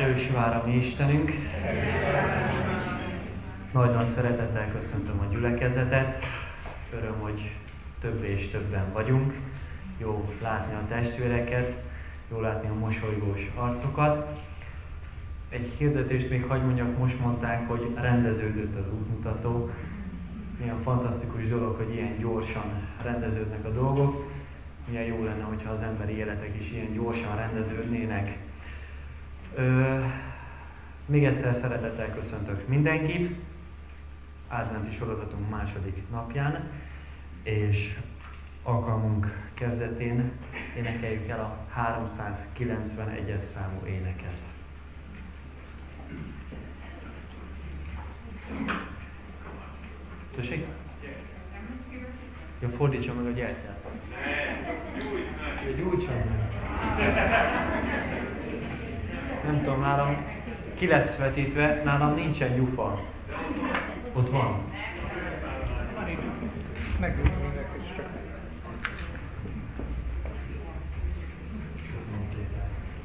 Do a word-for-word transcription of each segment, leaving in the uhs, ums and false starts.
Erős vár a mi Istenünk. Nagy-nagy szeretettel köszöntöm a gyülekezetet. Öröm, hogy több és többen vagyunk. Jó látni a testvéreket, jó látni a mosolygós arcokat. Egy hirdetést még hagy mondjak, most mondták, hogy rendeződött az útmutató. Milyen fantasztikus dolog, hogy ilyen gyorsan rendeződnek a dolgok. Milyen jó lenne, hogyha az emberi életek is ilyen gyorsan rendeződnének. Ö, még egyszer szeretettel köszöntök mindenkit adventi sorozatunk második napján, és alkalmunk kezdetén énekeljük el a háromszázkilencvenegyes számú éneket. Tessék? Ja, fordítsa meg a gyertyát. Ne, gyújtsa meg. Nem tudom, nálam ki lesz vetítve, nálam nincsen gyufa. Ott van. Nekünk mindenki is csak. Köszönöm szépen.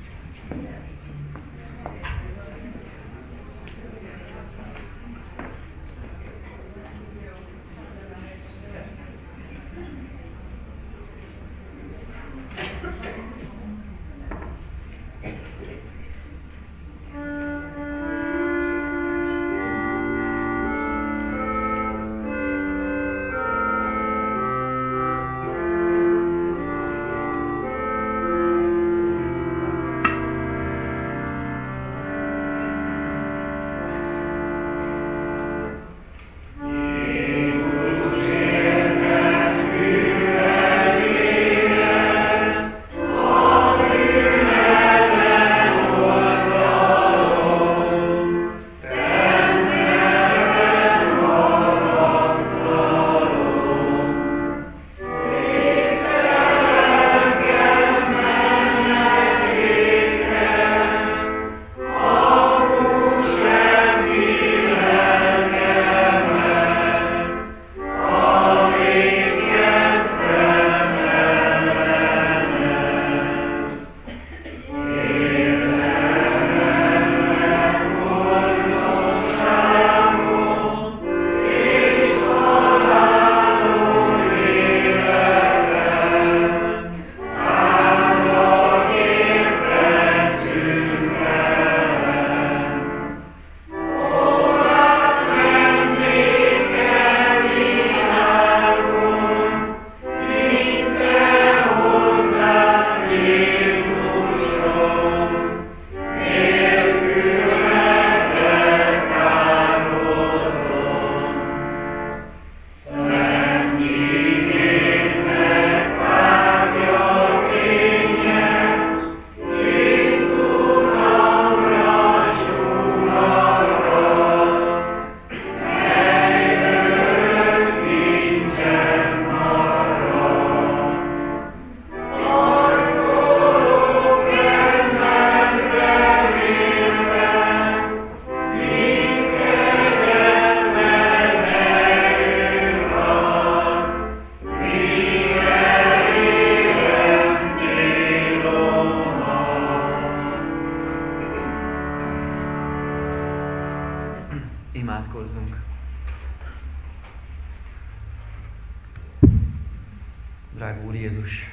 Drága Úr Jézus,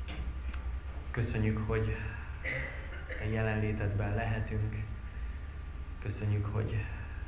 köszönjük, hogy a jelenlétedben lehetünk. Köszönjük, hogy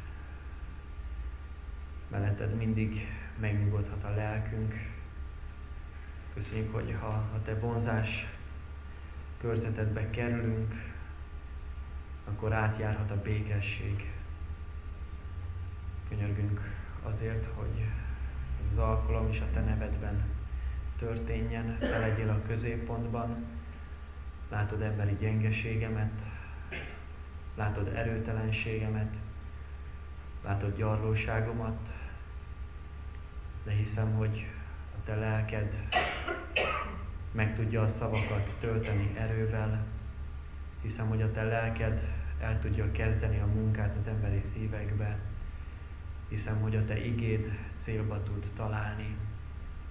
melletted mindig megnyugodhat a lelkünk. Köszönjük, hogy ha a te vonzás körzetedbe kerülünk, akkor átjárhat a békesség. Könyörgünk azért, hogy ez az alkalom is a te nevedben történjen, te legyél a középpontban. Látod emberi gyengeségemet, látod erőtelenségemet, látod gyarlóságomat, de hiszem, hogy a te lelked meg tudja a szavakat tölteni erővel. Hiszem, hogy a te lelked el tudja kezdeni a munkát az emberi szívekbe. Hiszem, hogy a te igéd célba tud találni,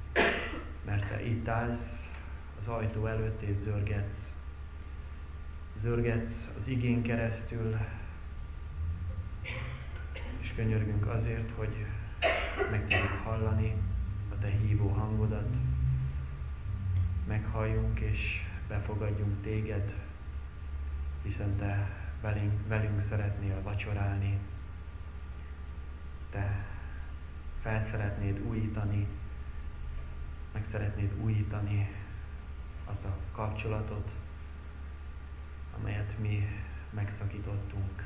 mert te itt állsz az ajtó előtt és zörgetsz. zörgetsz az igén keresztül, és könyörgünk azért, hogy meg tudjuk hallani a Te hívó hangodat, meghalljunk és befogadjunk Téged, hiszen Te velünk, velünk szeretnél vacsorálni, Te fel szeretnéd újítani, meg szeretnéd újítani azt a kapcsolatot, amelyet mi megszakítottunk.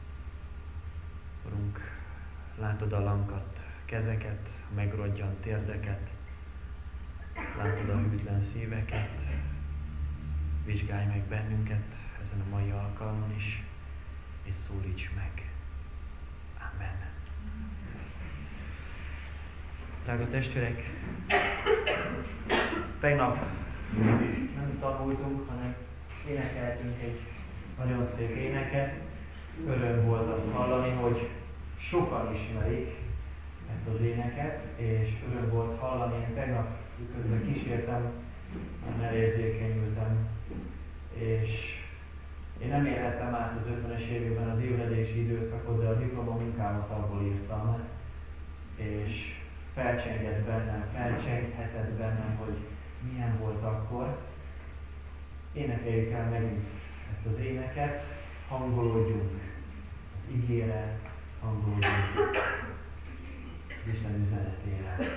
Urunk, látod a lankadt kezeket, a megrodgyant térdeket, látod a hűtlen szíveket, vizsgálj meg bennünket ezen a mai alkalmon is, és szólíts meg. Amen. Drága testvérek, tegnap nem tanultunk, hanem énekeltünk egy nagyon szép éneket. Öröm volt azt hallani, hogy sokan ismerik ezt az éneket, és öröm volt hallani, én tegnap közben kísértem, nem elérzékenyültem, és én nem élhettem át az ötvenes években az ébredési időszakot, de a diplomamunkámat abból írtam, és felcsengett bennem, felcsenghetett bennem, hogy milyen volt akkor. Énekeljük el megint ezt az éneket, hangolódjunk az igére, hangolódjunk az Isten üzenetére.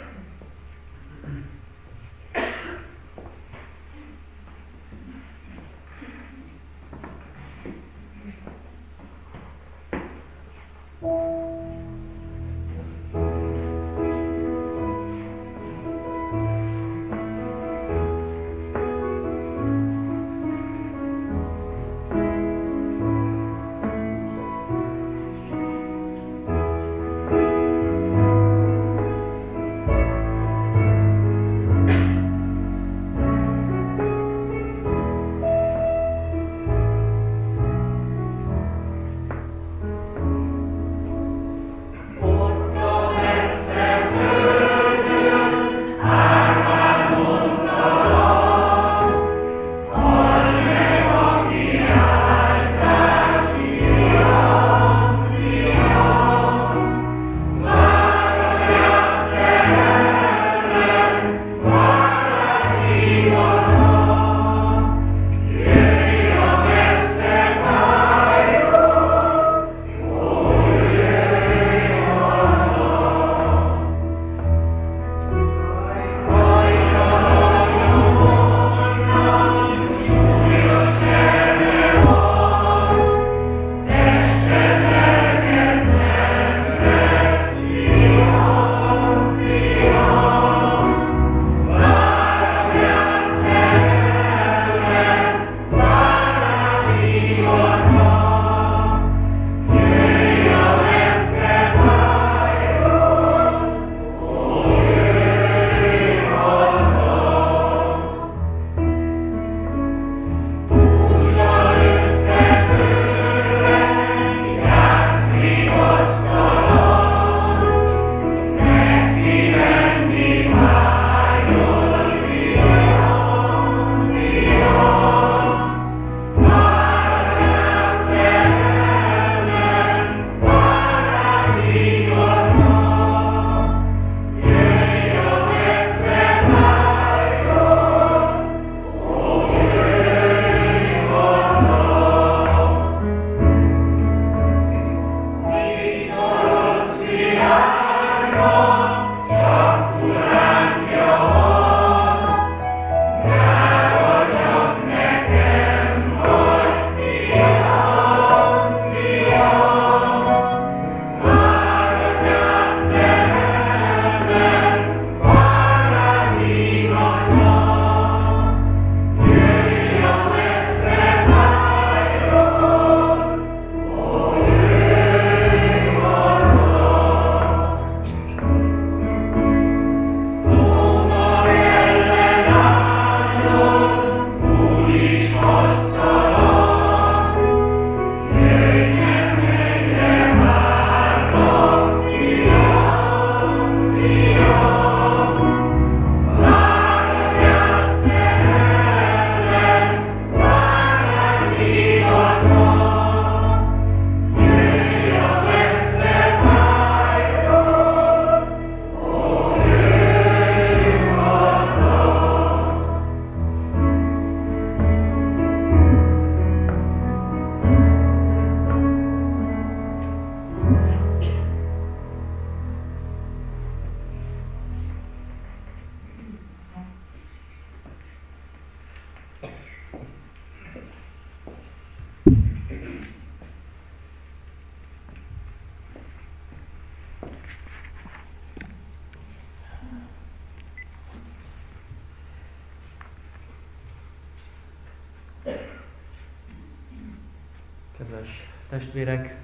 Kedves testvérek,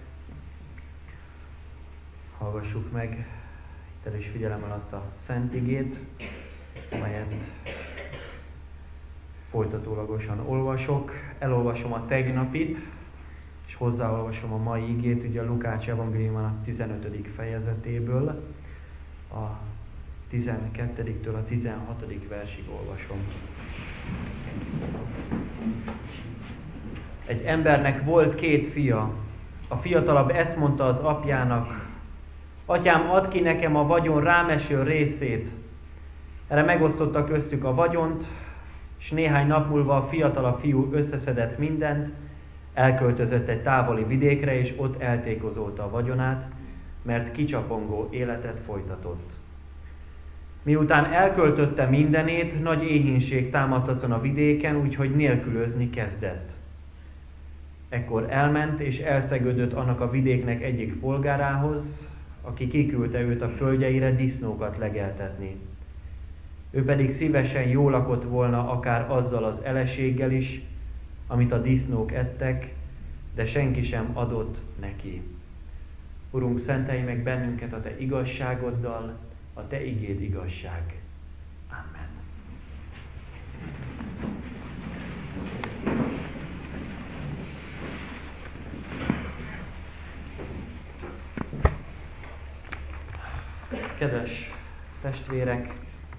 hallgassuk meg teljes figyelemmel azt a szent igét, amelyet folytatólagosan olvasok. Elolvasom a tegnapit, és hozzáolvasom a mai igét, ugye a Lukács evangéliumának tizenötödik fejezetéből, a tizenkettediktől a tizenhatodik versig olvasom. Egy embernek volt két fia. A fiatalabb ezt mondta az apjának: Atyám, add ki nekem a vagyon rámeső részét. Erre megosztotta köztük a vagyont, és néhány nap múlva a fiatalabb fiú összeszedett mindent, elköltözött egy távoli vidékre, és ott eltékozolta a vagyonát, mert kicsapongó életet folytatott. Miután elköltötte mindenét, nagy éhínség támadt azon a vidéken, úgyhogy nélkülözni kezdett. Ekkor elment és elszegődött annak a vidéknek egyik polgárához, aki kiküldte őt a földjeire disznókat legeltetni. Ő pedig szívesen jól lakott volna akár azzal az eleséggel is, amit a disznók ettek, de senki sem adott neki. Urunk, szentelj meg bennünket a Te igazságoddal, a Te igéd igazság. Amen. Kedves testvérek,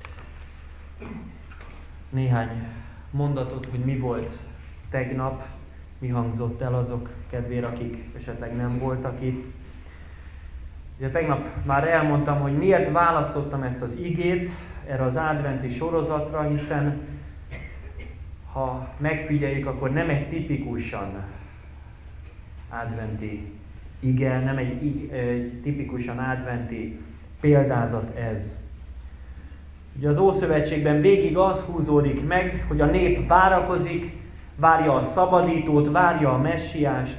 néhány mondatot, hogy mi volt tegnap, mi hangzott el azok kedvére, akik esetleg nem voltak itt. Ugye tegnap már elmondtam, hogy miért választottam ezt az igét erre az adventi sorozatra, hiszen ha megfigyeljük, akkor nem egy tipikusan adventi ige, nem egy, egy tipikusan adventi példázat ez. Ugye az Ószövetségben végig az húzódik meg, hogy a nép várakozik, várja a szabadítót, várja a messiást.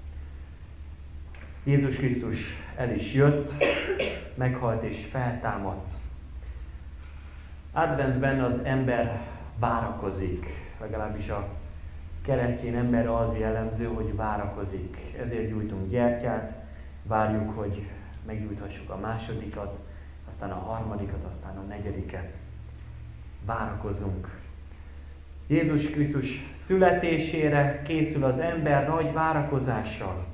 Jézus Krisztus el is jött, meghalt és feltámadt. Adventben az ember várakozik, legalábbis a keresztény emberre az jellemző, hogy várakozik. Ezért gyújtunk gyertyát, várjuk, hogy meggyújthassuk a másodikat, aztán a harmadikat, aztán a negyediket. Várakozunk. Jézus Krisztus születésére készül az ember nagy várakozással.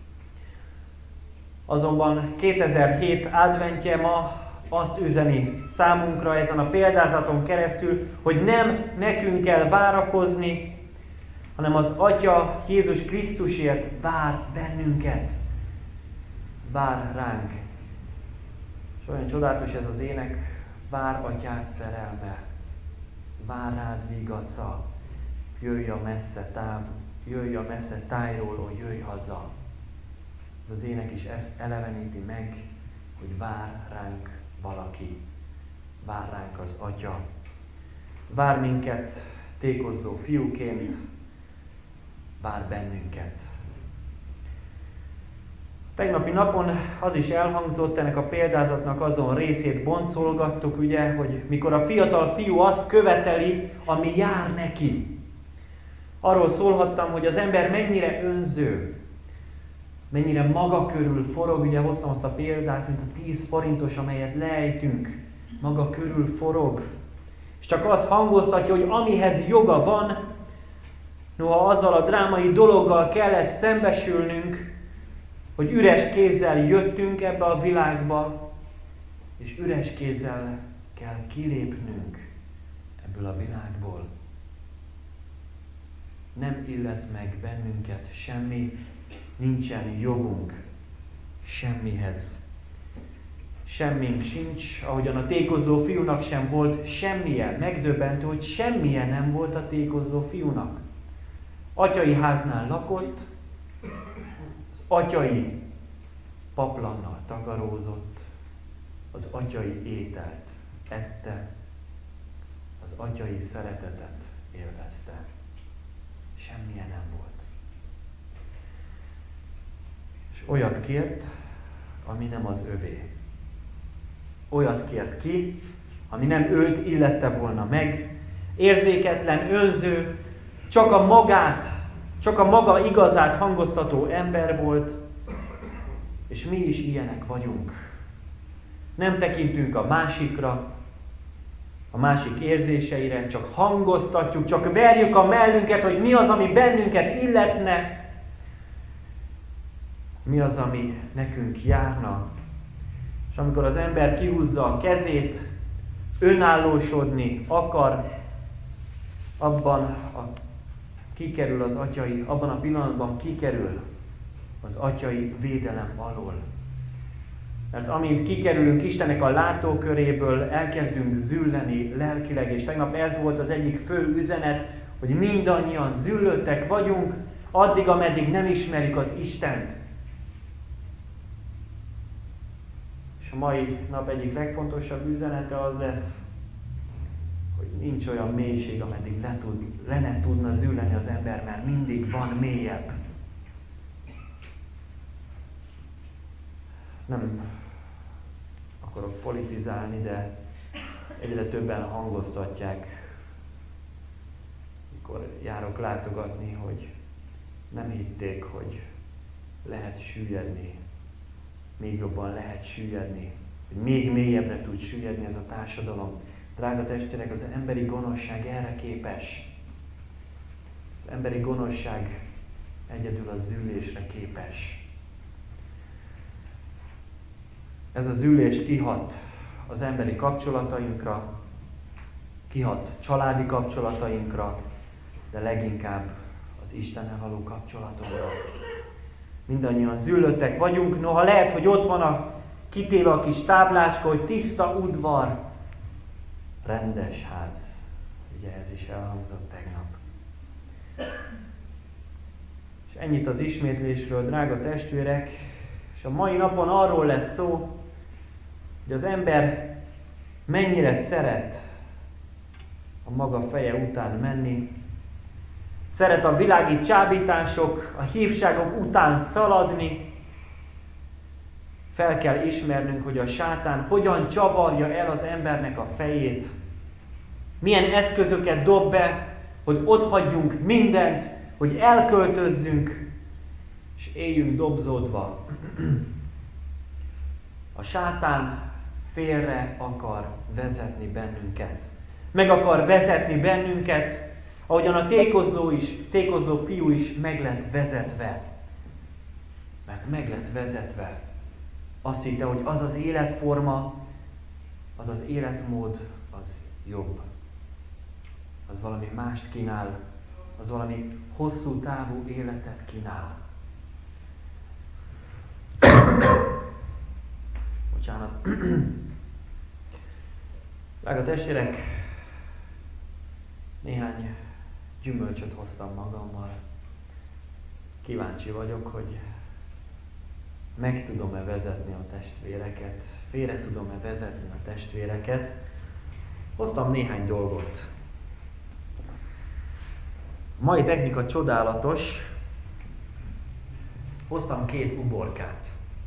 Azonban kétezer-hét adventje ma azt üzeni számunkra ezen a példázaton keresztül, hogy nem nekünk kell várakozni, hanem az Atya Jézus Krisztusért vár bennünket. Vár ránk. És olyan csodálatos ez az ének, vár Atyád szerelme, vár rád vigasza, jöjj a messze táv, jöjj a messze tájról, ó, jöjj haza. Ez az ének is ezt eleveníti meg, hogy vár ránk valaki, vár ránk az Atya. Vár minket tékozló fiúként, vár bennünket. Tegnapi napon az is elhangzott, ennek a példázatnak azon részét boncolgattuk, ugye, hogy mikor a fiatal fiú azt követeli, ami jár neki. Arról szólhattam, hogy az ember mennyire önző, mennyire maga körül forog, ugye hoztam azt a példát, mint a tíz forintos, amelyet lejtünk, maga körül forog. És csak azt hangoztatja, hogy amihez joga van, noha azzal a drámai dologgal kellett szembesülnünk, hogy üres kézzel jöttünk ebbe a világba, és üres kézzel kell kilépnünk ebből a világból. Nem illet meg bennünket semmi, nincsen jogunk semmihez. Semmink sincs, ahogyan a tékozló fiúnak sem volt semmije. Megdöbbentő, hogy semmije nem volt a tékozló fiúnak. Atyai háznál lakott, az atyai paplannal takarózott, az atyai ételt ette, az atyai szeretetet élvezte. Semmilyen nem volt. És olyat kért, ami nem az övé. Olyat kért ki, ami nem őt illette volna meg, érzéketlen, önző, csak a magát csak a maga igazát hangoztató ember volt, és mi is ilyenek vagyunk. Nem tekintünk a másikra, a másik érzéseire, csak hangoztatjuk, csak verjük a mellünket, hogy mi az, ami bennünket illetne, mi az, ami nekünk járna. És amikor az ember kihúzza a kezét, önállósodni akar, abban a, kikerül az atyai, abban a pillanatban kikerül az atyai védelem alól. Mert amint kikerülünk Istennek a látóköréből, elkezdünk zülleni lelkileg, és tegnap ez volt az egyik fő üzenet, hogy mindannyian züllöttek vagyunk, addig, ameddig nem ismerjük az Istent. És a mai nap egyik legfontosabb üzenete az lesz, hogy nincs olyan mélység, ameddig le, tud, le ne tudna zülleni az ember, mert mindig van mélyebb. Nem akarok politizálni, de egyre többen hangoztatják, mikor járok látogatni, hogy nem hitték, hogy lehet süllyedni, még jobban lehet süllyedni, hogy még mélyebbre tud süllyedni ez a társadalom. Drága testvérek, az emberi gonoszság erre képes. Az emberi gonoszság egyedül a züllésre képes. Ez az ülés kihat az emberi kapcsolatainkra, kihat családi kapcsolatainkra, de leginkább az Istennel való kapcsolatunkra. Mindannyian züllöttek vagyunk, noha lehet, hogy ott van a kitéve a kis táblácska, hogy tiszta udvar, rendes ház. Ugye ez is elhangzott tegnap. És ennyit az ismétlésről, drága testvérek, és a mai napon arról lesz szó, hogy az ember mennyire szeret a maga feje után menni, szeret a világi csábítások, a hívságok után szaladni. Fel kell ismernünk, hogy a sátán hogyan csavarja el az embernek a fejét, milyen eszközöket dob be, hogy otthagyjunk mindent, hogy elköltözzünk, és éljünk dobzódva. A sátán félre akar vezetni bennünket. Meg akar vezetni bennünket, ahogyan a tékozló, is, tékozló fiú is meg lett vezetve. Mert meg lett vezetve. Azt hitte, hogy az az életforma, az az életmód, az jobb. Az valami mást kínál, az valami hosszú távú életet kínál. Bocsánat. Drága testvérek, néhány gyümölcsöt hoztam magammal. Kíváncsi vagyok, hogy meg tudom-e vezetni a testvéreket, félre tudom-e vezetni a testvéreket. Hoztam néhány dolgot. A mai technika csodálatos. Hoztam két uborkát.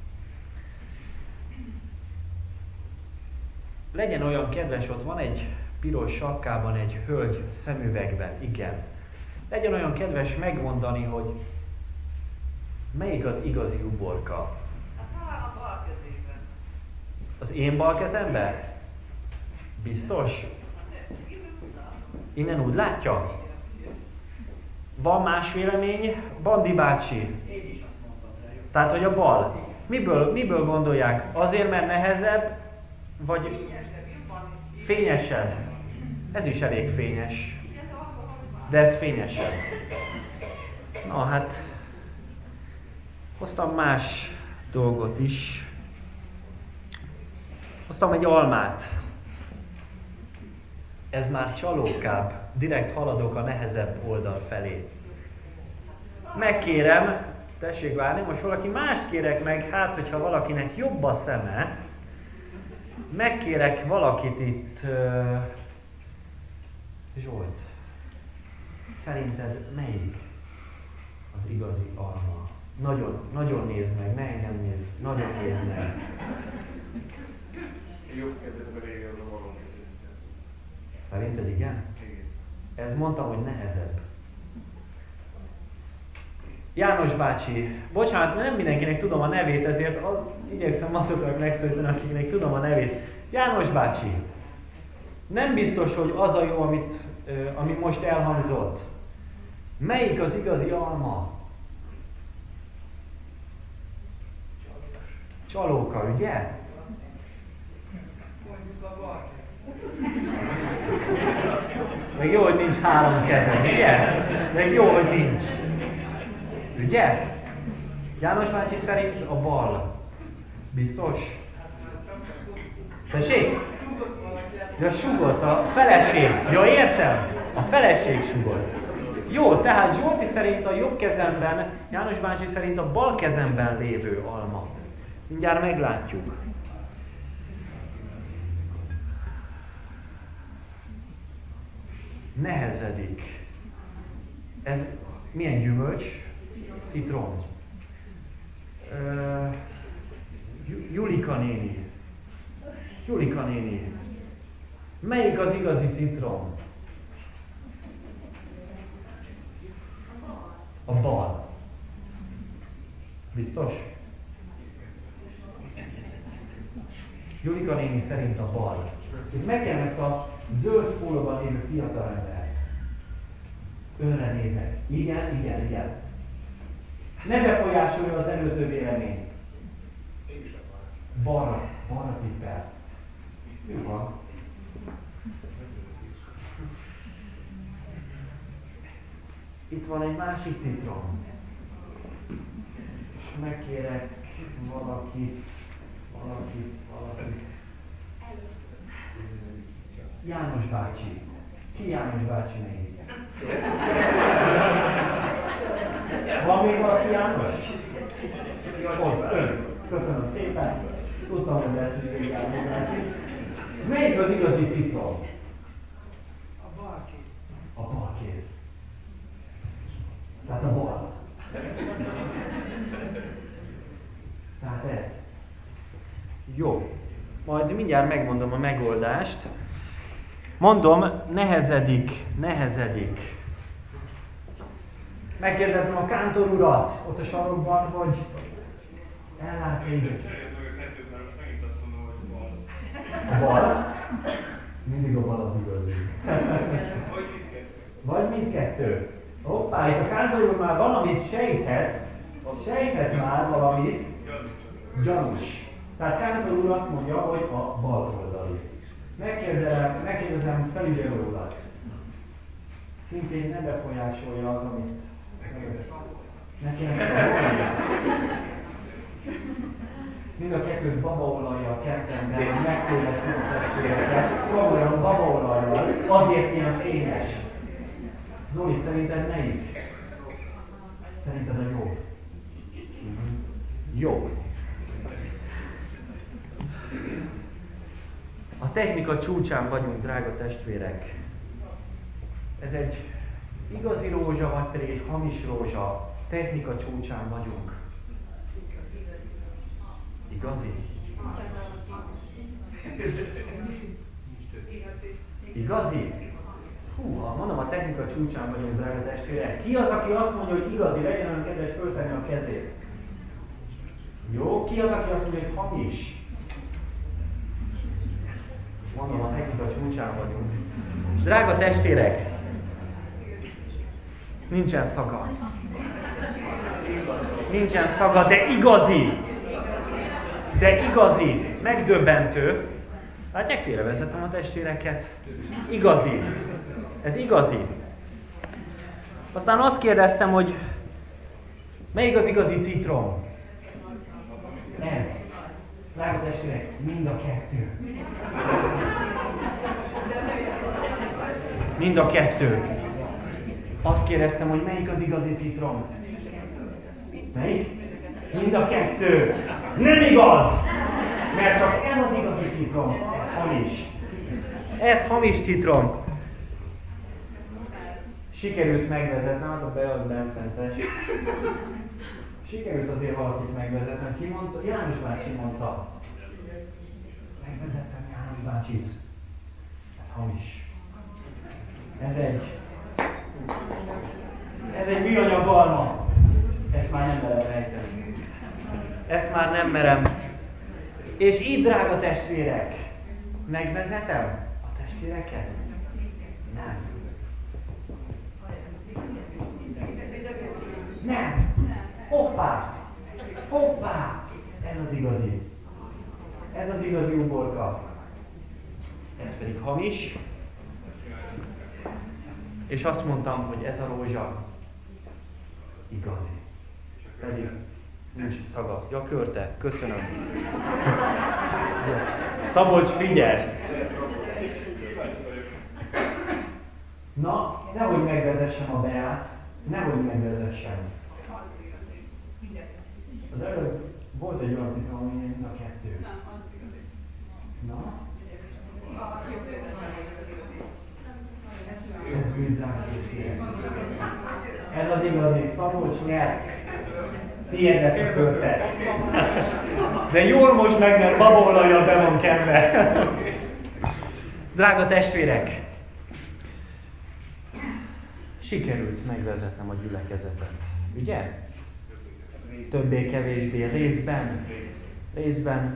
Legyen olyan kedves, ott van egy piros sapkában egy hölgy szemüvegben, igen. Legyen olyan kedves megmondani, hogy melyik az igazi uborka. A bal kezében. Az én bal kezemben? Biztos? Innen úgy látja? Van más vélemény? Bandi bácsi. Én is azt mondtam rá, jó. Tehát, hogy a bal. Miből, miből gondolják? Azért, mert nehezebb, vagy fényesebb? Ez is elég fényes. De ez fényesebb. Na hát, hoztam más dolgot is. Hoztam egy almát. Ez már csalókább. Direkt haladok a nehezebb oldal felé. Megkérem, tessék várni, most valaki mást kérek meg, hát hogyha valakinek jobb a szeme, megkérek valakit itt, uh, Zsolt, szerinted melyik az igazi alma? Nagyon, nagyon nézd meg, ne engem nézd, nagyon nézd meg. Jobb kezedben régen a bal kezedben. Szerinted igen? Igen. Ez mondtam, hogy nehezebb. János bácsi, bocsánat, nem mindenkinek tudom a nevét, ezért igyekszem azoknak megszólítani, akiknek tudom a nevét. János bácsi, nem biztos, hogy az a jó, amit, ami most elhangzott. Melyik az igazi alma? Csalóka, ugye? Meg jó, hogy nincs három kezed, ugye? Meg jó, hogy nincs. Ugye? János bácsi szerint a bal. Biztos? Tessék? Ja, sugott a feleség. Ja, értem. A feleség sugott. Jó, tehát Zsolti szerint a jobb kezemben, János bácsi szerint a bal kezemben lévő alma. Mindjárt meglátjuk. Nehezedik. Ez milyen gyümölcs? Citrom. Uh, Julika néni. Julika néni. Melyik az igazi citrom? A bal. Biztos? Julika néni szerint a bal. Itt megkérdem ezt a zöld pólóban lévő fiatalembert. Önre nézek. Igen, igen, igen. Ne befolyásolja az előző vélemény. Balra, balra tippel. Jó van. Itt van egy másik citrom. És megkérek valakit, valakit, valakit. János bácsi. Ki János bácsi még? Van még valaki János? Ott, ön. Köszönöm szépen. Tudtam, hogy lesz még János bácsi. Melyik az igazi citrom? A bal kéz. A bal kéz. Tehát a bal. Tehát ez. Jó. Majd mindjárt megmondom a megoldást. Mondom, nehezedik, nehezedik. Megkérdezem a kántor urat, ott a sarokban, hogy ellát még. A bal? Mindig a bal az igazi. Vagy mindkettő. Hoppá, itt a kántor úr már valamit sejthet, sejthet már valamit, gyanús. Tehát kántor úr azt mondja, hogy a bal oldali. Megkérdezem, megkérdezem felügyelő urat. Szintén nem befolyásolja az, amit neki nem szólni. Mind a kettőt babaolajjal kettem be, hogy megkérdezzük a testvéreket. Komolyan babaolajjal, azért ilyen fényes. Zoli, szerinted melyik? Szerinted a jó? Jó. A technika csúcsán vagyunk, drága testvérek. Ez egy igazi rózsa, vagy pedig egy hamis rózsa. Technika csúcsán vagyunk. Igazi? Igazi? Hú, ha mondom, a technika csúcsán vagyunk, drága testvérek. Ki az, aki azt mondja, hogy igazi, legyen olyan kedves föltenni a kezét? Jó, ki az, aki azt mondja, hogy hamis? Mondom, a technika csúcsán vagyunk. Drága testvérek, nincsen szaga. Nincsen szaga, de igazi. De igazi, megdöbbentő. Látják, félrevezettem a testvéreket. Igazi. Ez igazi. Aztán azt kérdeztem, hogy melyik az igazi citrom? Ez. Drága testvérek, mind a kettő. Mind a kettő. Azt kérdeztem, hogy melyik az igazi citrom? Melyik? Mind a kettő. Nem igaz! Mert csak ez az igazi citrom. Ez hamis. Ez hamis citrom. Sikerült megvezetnem, hát a bead benfentes. Sikerült azért valakit megvezetnem. Ki mondta? János bácsi mondta. Megvezettem János bácsit. Ez hamis. Ez egy... Ez egy műanyag alma. már nem merem rejteni. Ezt már nem merem. És így, drága testvérek, megvezetem a testvéreket? Nem. Nem. Hoppá! Hoppá! Ez az igazi. Ez az igazi uborka. Ez pedig hamis. És azt mondtam, hogy ez a rózsa igazi. Pedig nincs szaga. Ja, Körte, köszönöm. Szabolcs, figyelj! Na, nehogy megvezessem a Beát, nehogy megvezessem. Az előbb volt egy olyan ciklon, ami mind a kettő. Na? Ez úgy drága készíteni. Ez az igazi, Szabolcs nyert. Tiéd lesz a Körte. De jól most meg, mert babaolajjal be van kenve. Drága testvérek! Sikerült megvezetnem a gyülekezetet. Ugye? Többé-kevésbé részben. Részben.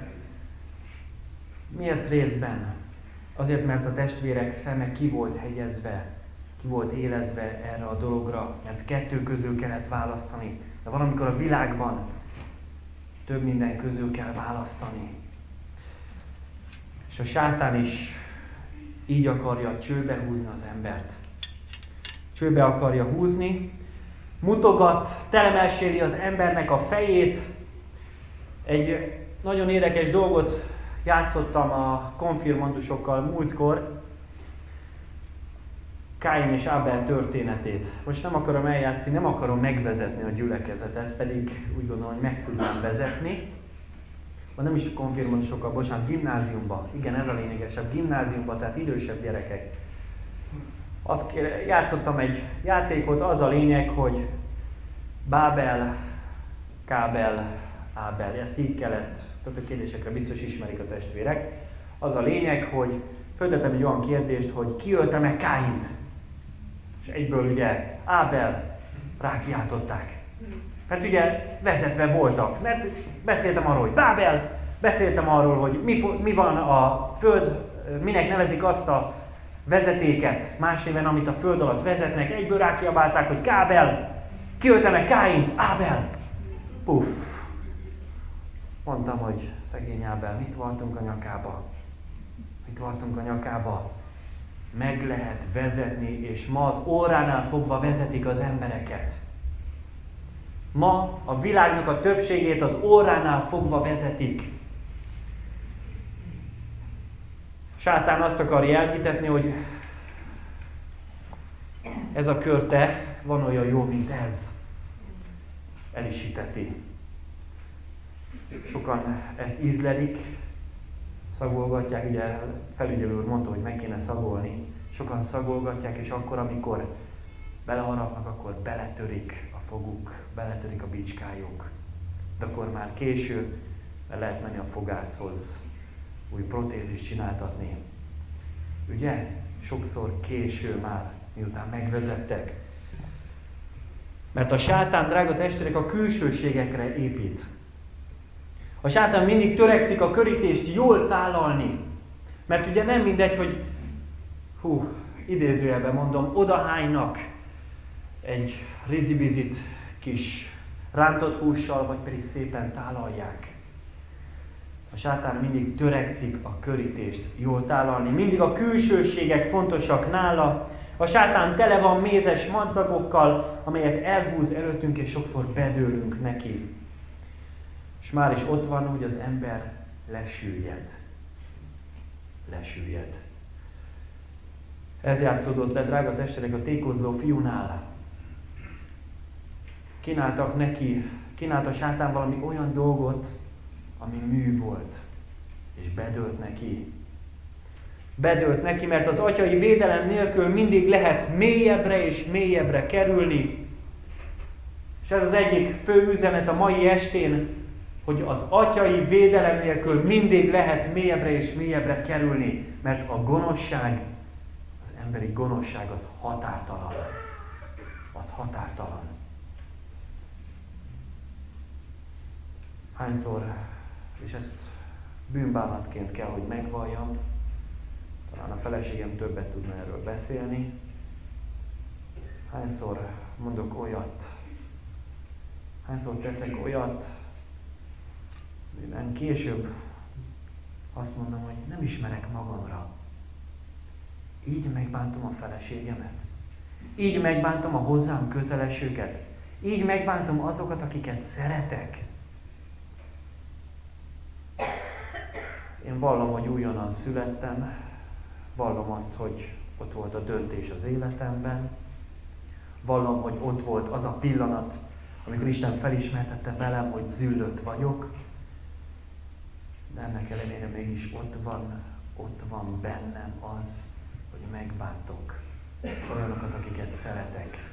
Miért részben? Azért, mert a testvérek szeme ki volt hegyezve, ki volt élezve erre a dologra, mert kettő közül kellett választani. De valamikor a világban több minden közül kell választani. És a sátán is így akarja csőbe húzni az embert. Csőbe akarja húzni, mutogat, telemelséri az embernek a fejét. Egy nagyon érdekes dolgot játszottam a konfirmandusokkal múltkor, Káin és Ábel történetét. Most nem akarom eljátszani, nem akarom megvezetni a gyülekezetet, pedig úgy gondolom, hogy meg tudnám vezetni. Vagy nem is a konfirmandusokkal, bocsánat, gimnáziumban. Igen, ez a lényegesebb, gimnáziumban, tehát idősebb gyerekek. Azt játszottam egy játékot, az a lényeg, hogy Bábel, Kábel, Ábel. Ezt így kellett, tehát a kérdésekre biztos ismerik a testvérek. Az a lényeg, hogy föltettem egy olyan kérdést, hogy ki ölte meg Káint? És egyből ugye Ábel rákiáltották. Mert ugye vezetve voltak. Mert beszéltem arról, hogy Bábel, beszéltem arról, hogy mi, mi van a föld, minek nevezik azt a vezetéket, más néven, amit a föld alatt vezetnek. Egyből rákiabálták, hogy Kábel, ki ölte meg Káint? Ábel! Puff! Mondtam, hogy szegény Ábel, mit vartunk a nyakába? Mit vartunk a nyakába? Meg lehet vezetni, és ma az óránál fogva vezetik az embereket. Ma a világnak a többségét az óránál fogva vezetik. Sátán azt akarja elhitetni, hogy ez a Körte van olyan jó, mint ez. El is hiteti. Sokan ezt ízlelik, szagolgatják, ugye felügyelő úr mondta, hogy meg kéne szagolni. Sokan szagolgatják, és akkor, amikor beleharapnak, akkor beletörik a foguk, beletörik a bicskájuk. De akkor már késő, mert lehet menni a fogászhoz, új protézist csináltatni. Ugye? Sokszor késő már, miután megvezettek. Mert a sátán, drága testvérek, a külsőségekre épít. A sátán mindig törekszik a körítést jól tálalni. Mert ugye nem mindegy, hogy hú, idézőjelben mondom, odahánynak egy rizibizit kis rántott hússal, vagy pedig szépen tálalják. A sátán mindig törekszik a körítést jól tálalni. Mindig a külsőségek fontosak nála. A sátán tele van mézes madzagokkal, amelyet elhúz előttünk, és sokszor bedőlünk neki. És már is ott van, hogy az ember lesüllyed. Lesüllyed. Ez játszódott le, drága testvérek, a tékozló fiúnál. Kínáltak neki, kínált a sátán valami olyan dolgot, ami mű volt, és bedőlt neki. Bedőlt neki, mert az atyai védelem nélkül mindig lehet mélyebbre és mélyebbre kerülni. És ez az egyik fő üzenet a mai estén, hogy az atyai védelem nélkül mindig lehet mélyebbre és mélyebbre kerülni, mert a gonoszság, az emberi gonoszság az határtalan. Az határtalan. Hányszor, és ezt bűnbánatként kell, hogy megvalljam, talán a feleségem többet tudna erről beszélni. Hányszor mondok olyat, hányszor teszek olyat, miben később azt mondom, hogy nem ismerek magamra. Így megbántom a feleségemet. Így megbántom a hozzám közelesőket. Így megbántom azokat, akiket szeretek. Én vallom, hogy újonnan születtem, vallom azt, hogy ott volt a döntés az életemben, vallom, hogy ott volt az a pillanat, amikor Isten felismertette velem, hogy züllött vagyok, de ennek ellenére mégis ott van, ott van bennem az, hogy megbántok olyanokat, akiket szeretek.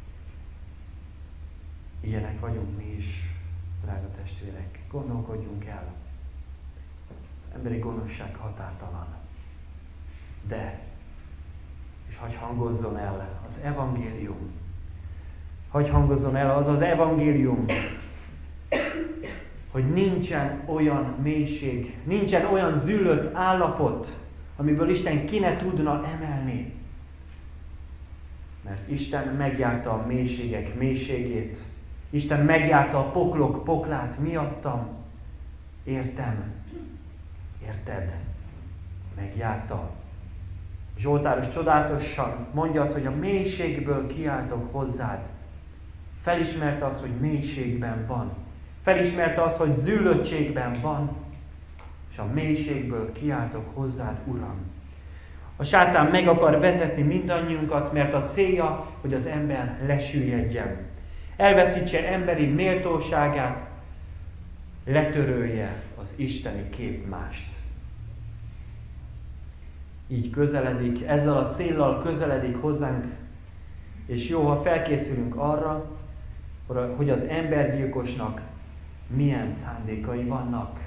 Ilyenek vagyunk mi is, drága testvérek. Gondolkodjunk el. Az emberi gonoszság határtalan. De, és hagy hangozzon el az evangélium. Hagy hangozzon el az az evangélium, hogy nincsen olyan mélység, nincsen olyan züllött állapot, amiből Isten ki ne tudna emelni. Mert Isten megjárta a mélységek mélységét. Isten megjárta a poklok poklát miattam. Értem. Érted? Megjárta. Zsoltáros csodálatosan mondja azt, hogy a mélységből kiáltok hozzád. Felismerte azt, hogy mélységben van. Felismerte azt, hogy züllöttségben van. És a mélységből kiáltok hozzád, Uram. A sátán meg akar vezetni mindannyiunkat, mert a célja, hogy az ember lesüllyedjen. Elveszítse emberi méltóságát, letörölje az isteni képmást. Így közeledik, ezzel a céllal közeledik hozzánk, és jó, ha felkészülünk arra, hogy az embergyilkosnak milyen szándékai vannak.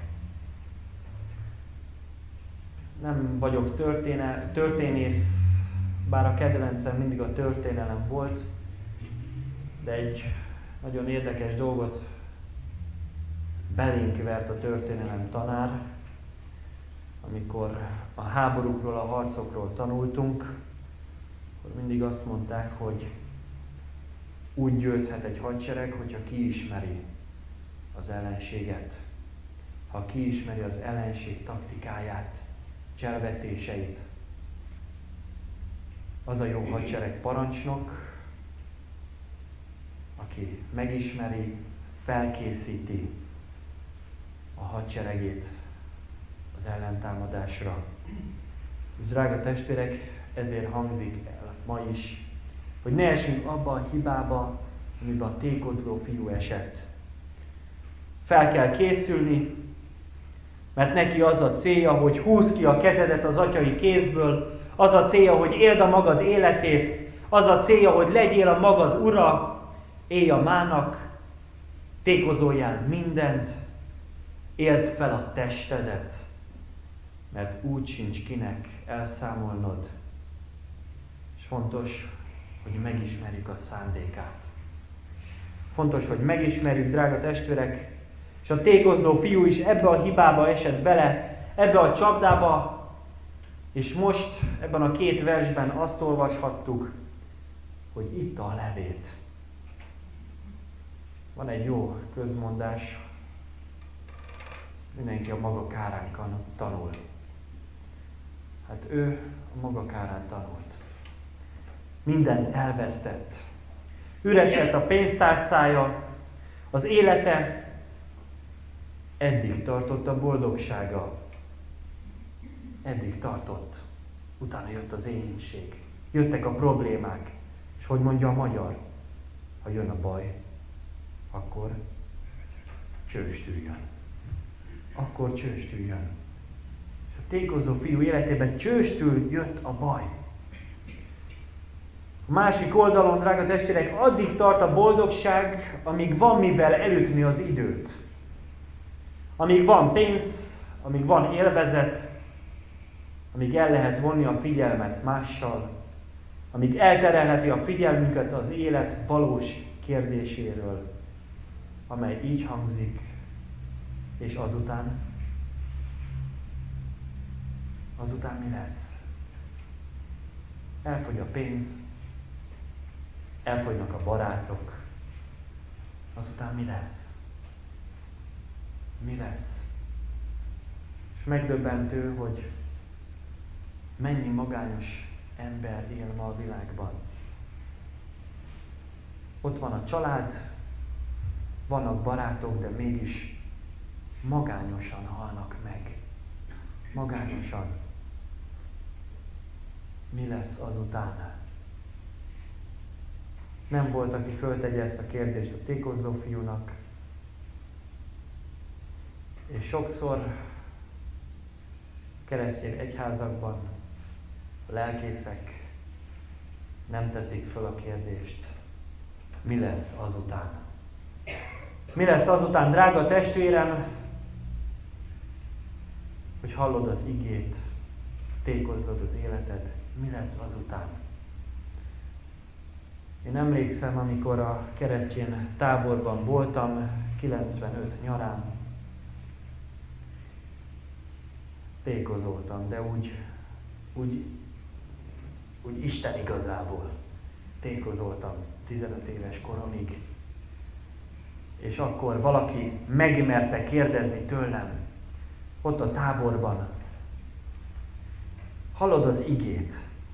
Nem vagyok történe, történész, bár a kedvencem mindig a történelem volt, de egy nagyon érdekes dolgot belénk vert a történelem tanár, amikor a háborúkról, a harcokról tanultunk, akkor mindig azt mondták, hogy úgy győzhet egy hadsereg, hogyha kiismeri az ellenséget. Ha kiismeri az ellenség taktikáját, cselvetéseit. Az a jó hadsereg parancsnok, aki megismeri, felkészíti a hadseregét az ellentámadásra. És drága testvérek, ezért hangzik el ma is, hogy ne esünk abba a hibába, amiben a tékozló fiú esett. Fel kell készülni, mert neki az a célja, hogy húzd ki a kezedet az atyai kézből, az a célja, hogy éld a magad életét, az a célja, hogy legyél a magad ura, élj a mának, tékozoljál mindent, éld fel a testedet, mert úgy sincs kinek elszámolnod. És fontos, hogy megismerjük a szándékát. Fontos, hogy megismerjük, drága testvérek, és a tékozló fiú is ebbe a hibába esett bele, ebbe a csapdába, és most ebben a két versben azt olvashattuk, hogy itta a levét. Van egy jó közmondás, mindenki a maga kárán tanul. Hát ő a maga kárán tanult. Mindent elvesztett. Üres lett a pénztárcája, az élete, eddig tartott a boldogsága. Eddig tartott. Utána jött az éhínség. Jöttek a problémák. És hogy mondja a magyar? Ha jön a baj, akkor csőstüljön. Akkor csőstüljön. És a tékozó fiú életében csőstül jött a baj. A másik oldalon, drága testvérek, addig tart a boldogság, amíg van mivel elütni az időt. Amíg van pénz, amíg van élvezet, amíg el lehet vonni a figyelmet mással, amíg elterelheti a figyelmünket az élet valós kérdéséről, amely így hangzik, És azután? Azután mi lesz? Elfogy a pénz, elfogynak a barátok, azután mi lesz? Mi lesz? És megdöbbentő, hogy mennyi magányos ember él ma a világban. Ott van a család, vannak barátok, de mégis magányosan halnak meg. Magányosan. Mi lesz azután? Nem volt, aki föltegye ezt a kérdést a tékozló fiúnak. És sokszor keresztény egyházakban a lelkészek nem teszik föl a kérdést. Mi lesz azután? Mi lesz azután, drága testvérem, hogy hallod az igét, tékozlod az életed, mi lesz azután? Én emlékszem, amikor a keresztény táborban voltam, kilencvenöt nyarán, tékozoltam, de úgy, úgy, úgy Isten igazából tékozoltam tizenöt éves koromig. És akkor valaki megmerte kérdezni tőlem, ott a táborban, hallod az igét,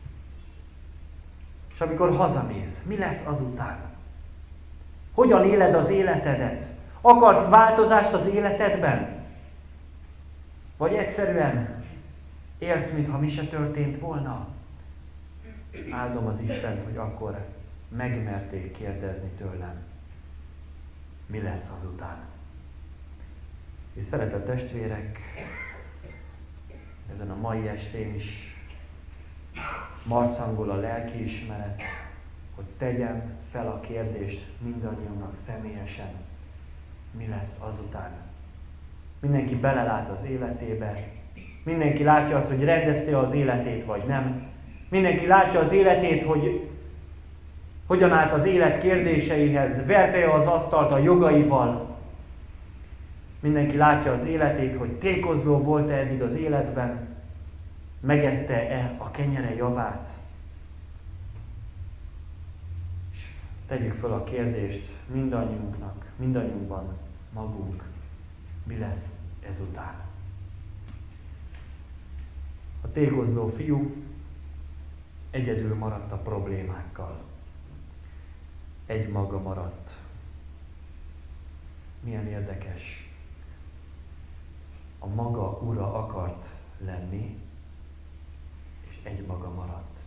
és amikor hazamész, mi lesz azután? Hogyan éled az életedet? Akarsz változást az életedben? Vagy egyszerűen élsz, mintha mi se történt volna? Áldom az Istent, hogy akkor megmerték kérdezni tőlem, mi lesz azután. És szeretett testvérek, ezen a mai estén is marcangol a lelkiismeret, hogy tegyem fel a kérdést mindannyiunknak személyesen, mi lesz azután. Mindenki belelát az életébe, mindenki látja azt, hogy rendezte az életét, vagy nem. Mindenki látja az életét, hogy hogyan állt az élet kérdéseihez, verte az asztalt a jogaival. Mindenki látja az életét, hogy tékozló volt-e eddig az életben, megette-e a kenyere javát. És tegyük fel a kérdést mindannyiunknak, mindannyiunkban magunk, mi lesz ezután. A tékozló fiú egyedül maradt a problémákkal. Egy maga maradt. Milyen érdekes. A maga ura akart lenni, és egy maga maradt.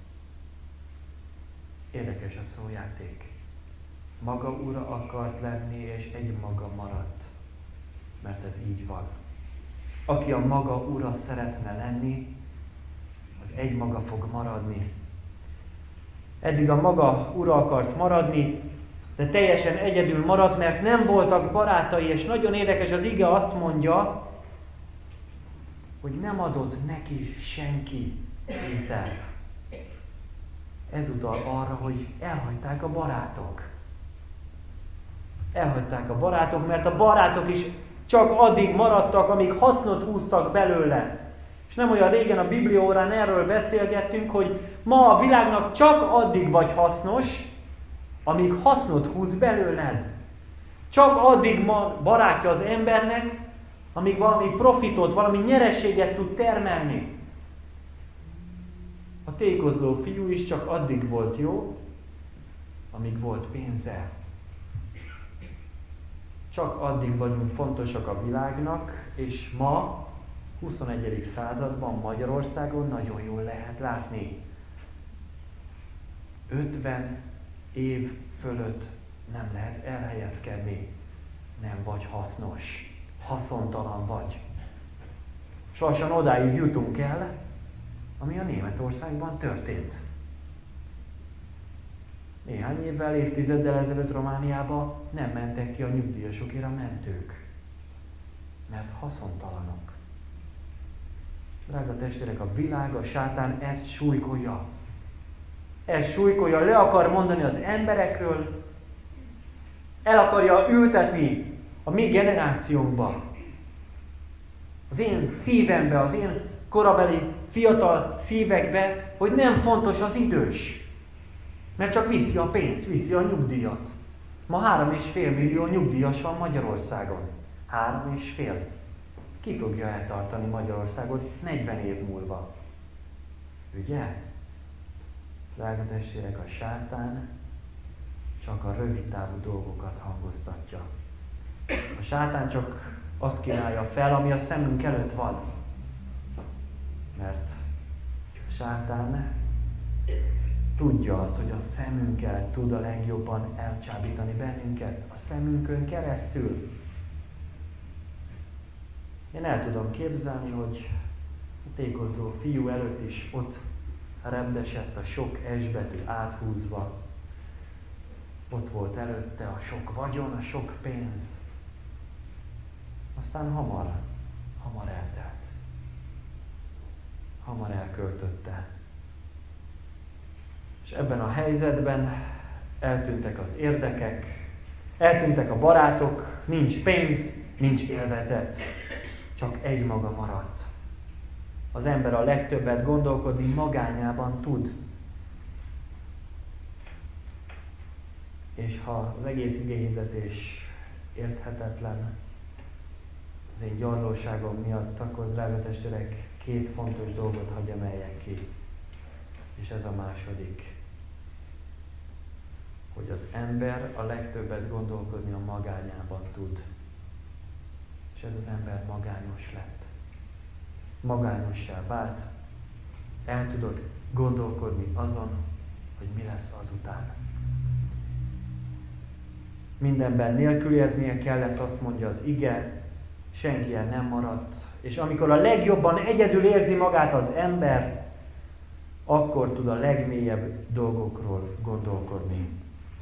Érdekes a szójáték. Maga ura akart lenni, és egy maga maradt. Mert ez így van. Aki a maga ura szeretne lenni, az egy maga fog maradni. Eddig a maga ura akart maradni, de teljesen egyedül maradt, mert nem voltak barátai, és nagyon érdekes, az ige azt mondja, hogy nem adott neki senki ételt. Ez utal arra, hogy elhagyták a barátok. Elhagyták a barátok, mert a barátok is csak addig maradtak, amíg hasznot húztak belőle. És nem olyan régen a Biblia órán erről beszélgettünk, hogy ma a világnak csak addig vagy hasznos, amíg hasznot húz belőled. Csak addig ma barátja az embernek, amíg valami profitot, valami nyereséget tud termelni. A tékozló fiú is csak addig volt jó, amíg volt pénze. Csak addig vagyunk fontosak a világnak, és ma, huszonegyedik században Magyarországon nagyon jól lehet látni. ötven év fölött nem lehet elhelyezkedni. Nem vagy hasznos. Haszontalan vagy. És lassan odáig jutunk el, ami a Németországban történt. Néhány évvel, évtizeddel ezelőtt Romániába nem mentek ki a nyugdíjasokért a mentők. Mert haszontalanok. Drága testvérek, a világ, a sátán ezt súlykolja. Ezt súlykolja, le akar mondani az emberekről, el akarja ültetni a mi generációnkba. az én szívembe, az én korabeli fiatal szívekbe, hogy nem fontos az idős. Mert csak viszi a pénzt, viszi a nyugdíjat. Ma három és fél millió nyugdíjas van Magyarországon. Három és fél. Ki fogja eltartani Magyarországot negyven év múlva? Ugye? Drága testvérek, a sátán csak a rövidtávú dolgokat hangoztatja. A sátán csak azt kínálja fel, ami a szemünk előtt van. Mert a sátán tudja azt, hogy a szemünkkel tud a legjobban elcsábítani bennünket, a szemünkön keresztül. Én el tudom képzelni, hogy a tékozló fiú előtt is ott repdesett a sok S betű áthúzva. Ott volt előtte a sok vagyon, a sok pénz. Aztán hamar, hamar eltelt. Hamar elköltötte. És ebben a helyzetben eltűntek az érdekek, eltűntek a barátok, nincs pénz, nincs élvezet, csak egy maga maradt. Az ember a legtöbbet gondolkodni magányában tud. És ha az egész igéhirdetés érthetetlen az én gyarlóságom miatt, akkor drága testvérek, két fontos dolgot hagy emeljek ki. És ez a második. Hogy az ember a legtöbbet gondolkodni a magányában tud. És ez az ember magányos lett. Magányossá vált. El tudod gondolkodni azon, hogy mi lesz azután. Mindenben nélkülöznie kellett, azt mondja az ige, senki el nem maradt. És amikor a legjobban egyedül érzi magát az ember, akkor tud a legmélyebb dolgokról gondolkodni.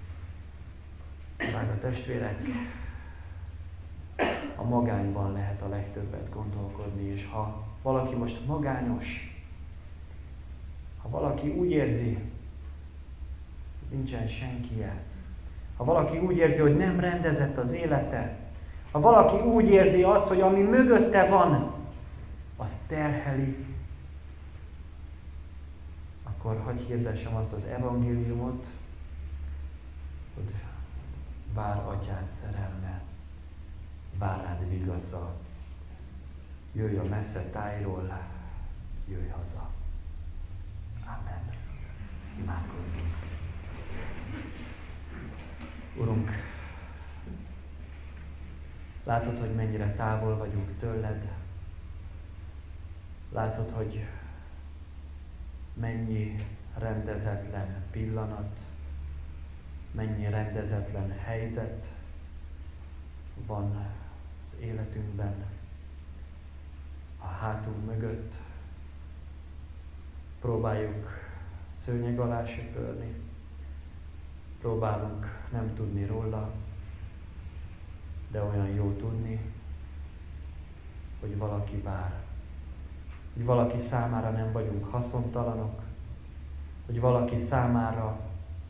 Drága testvérek, a magányban lehet a legtöbbet gondolkodni, és ha valaki most magányos, ha valaki úgy érzi, hogy nincsen senkije, ha valaki úgy érzi, hogy nem rendezett az élete, ha valaki úgy érzi azt, hogy ami mögötte van, az terheli, akkor hadd hirdessem azt az evangéliumot, hogy vár atyád szerelme, vár rád vigasza, jöjj a messze tájról, jöjj haza. Amen. Imádkozzunk. Urunk, látod, hogy mennyire távol vagyunk tőled, látod, hogy mennyi rendezetlen pillanat, mennyi rendezetlen helyzet van az életünkben, a hátunk mögött. Próbáljuk szőnyeg alá söpörni, próbálunk nem tudni róla, de olyan jó tudni, hogy valaki vár. Hogy valaki számára nem vagyunk haszontalanok, hogy valaki számára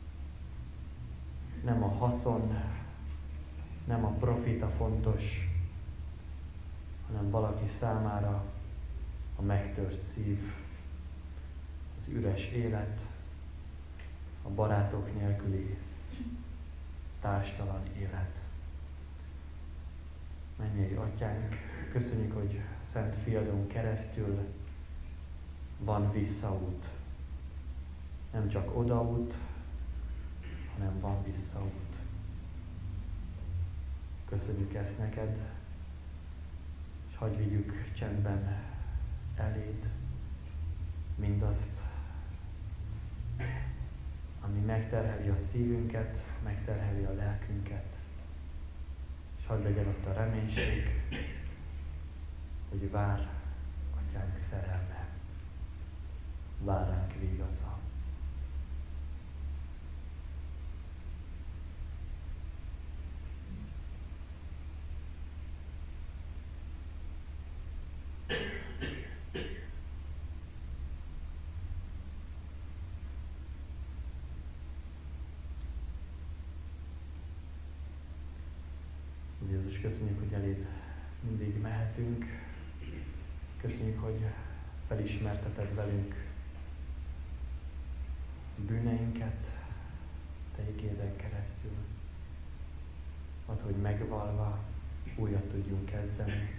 nem a haszon, nem a profita fontos, hanem valaki számára a megtört szív, az üres élet, a barátok nélküli társtalan élet. Mennyei Atyánk, köszönjük, hogy Szent Fiadon keresztül van visszaút. Nem csak odaút, hanem van visszaút. Köszönjük ezt neked, és hadd vigyük csendben eléd mindazt, ami megterheli a szívünket, megterheli a lelkünket, és hadd legyen ott a reménység, hogy vár Atyánk szerelme, vár ránk vigasza. Jézus, köszönjük, hogy eléd mindig mehetünk, Köszönjük, hogy felismerteted velünk bűneinket Te igéden keresztül. Add, hogy megvalva újat tudjunk kezdeni.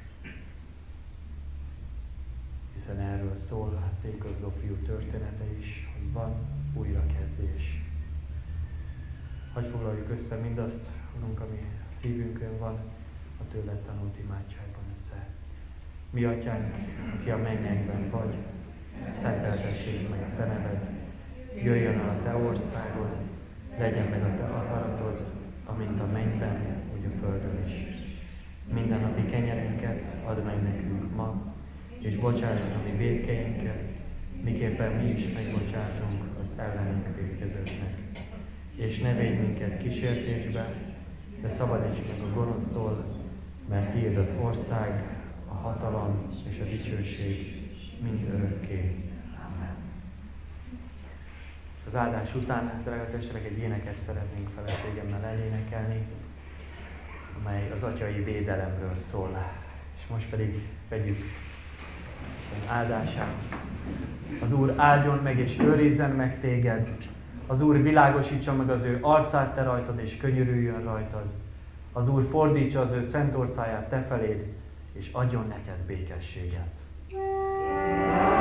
Hiszen erről szól a tékozló fiú története is, hogy van újrakezdés. Hadd foglaljuk össze mindazt, Urunk, ami a szívünkön van, a tőled tanult imádságban össze. Mi Atyánk, aki a mennyekben vagy, szenteltessék meg a Te neved, jöjjön el a Te országod, legyen meg a Te akaratod, amint a mennyben, úgy a földön is. Minden napi kenyerünket add meg nekünk ma, és bocsáss meg a mi vétkeinket, miképpen mi is megbocsátunk az ellenünk vétkezőknek. És ne védj minket kísértésbe, de szabadíts meg a gonosztól, mert tiéd az ország, a hatalom és a dicsőség mind örökké. Amen. És az áldás után, drága testvérek, egy éneket szeretnénk feleségemmel elénekelni, amely az atyai védelemről szól. És most pedig vegyük Isten áldását. Az Úr áldjon meg és őrizzen meg téged. Az Úr világosítsa meg az ő arcát te rajtad, és könyörüljön rajtad. Az Úr fordítsa az ő szent orcáját te feléd, és adjon neked békességet.